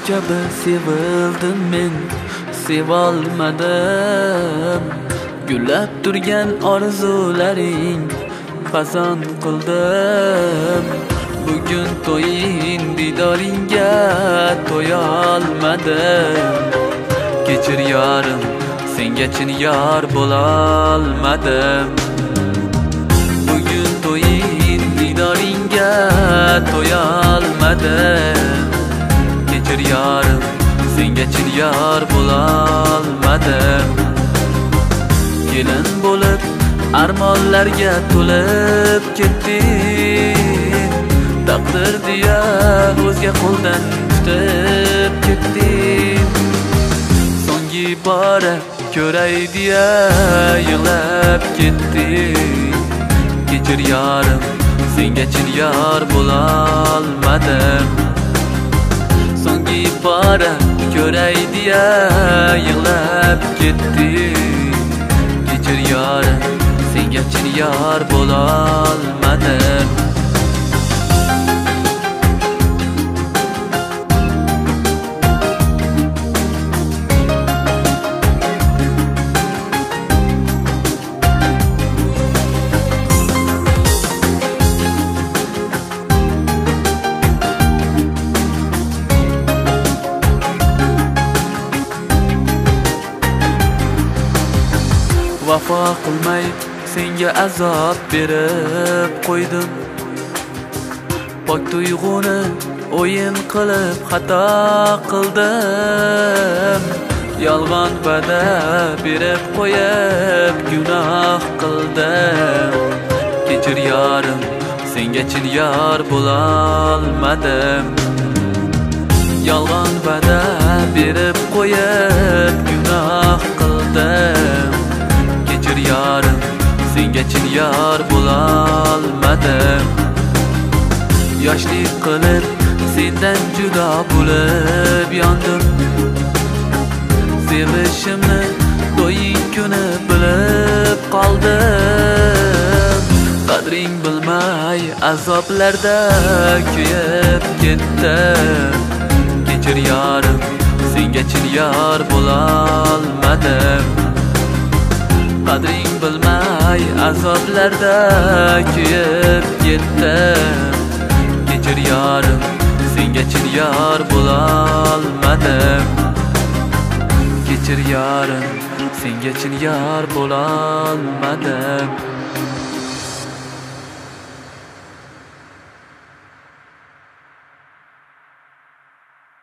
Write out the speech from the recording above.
kabi sevildim men, sevolmadim. Gullab turgan orzularing fason qildim. Bugun to'ying didoringga to'yolmadim. Kechir yorim, senga chin yor bo'lolmadim. Bugun to'ying didoringga to'yolmadim. Kechir yorim, senga chin yor bo'lolmadim. Kelin bo'lib armonlarga to'lib ketding. Taqdir deya o'zga qo'ldan tutib ketding. So'nggi bora ko'ray deya yig'lab ketding. Kechir yorim, senga chin yor bo'lolmadim. So'nggi bora ko'ray deya yig'lab ketding. Kechir yorim, senga chin yor bo'lolmadim. Vafo qilmay senga azob berib qo'ydim. Pok tuyg'uni o'yin qilib xato qildim. Yolg'on va'da berib qo'yib gunoh qildim. Kechir yorim, senga chin yor bo'lolmadim. Yolg'on va'da berib qo'yib gunoh qildim. Kechir yorim, senga chin yor bo'lolmadim. Yoshlik qilib sendan judo bo'lib yondim. Sevishimni to'ying kuni bilib qoldim. Qadring bilmay azoblarda kuyib ketdim. Kechir yorim, senga chin yor bo'lolmadim. Qadring bilmay azoblarda kuyib ketdim. Kechir yorim, senga chin yor bo'lolmadim. Kechir yorim, senga chin yor bo'lolmadim.